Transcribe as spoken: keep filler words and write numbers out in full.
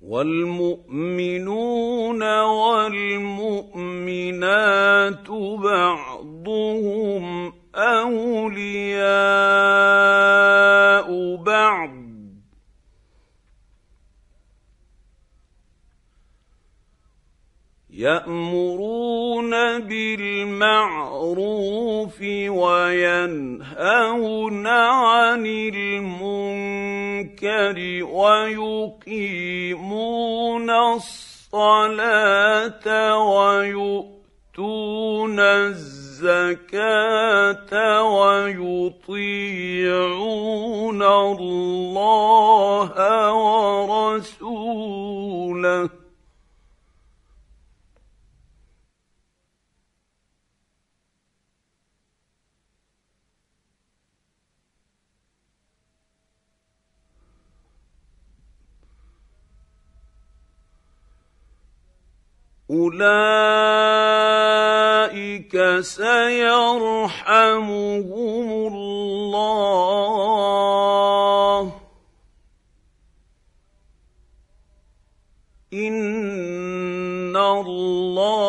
والمؤمنون والمؤمنات بعضهم اولياء بعض يأمرون بالمعروف وينهون عن المنكر ويقيمون الصلاة ويؤتون الزكاة ويطيعون الله ورسوله أولئك سيرحمهم الله إن الله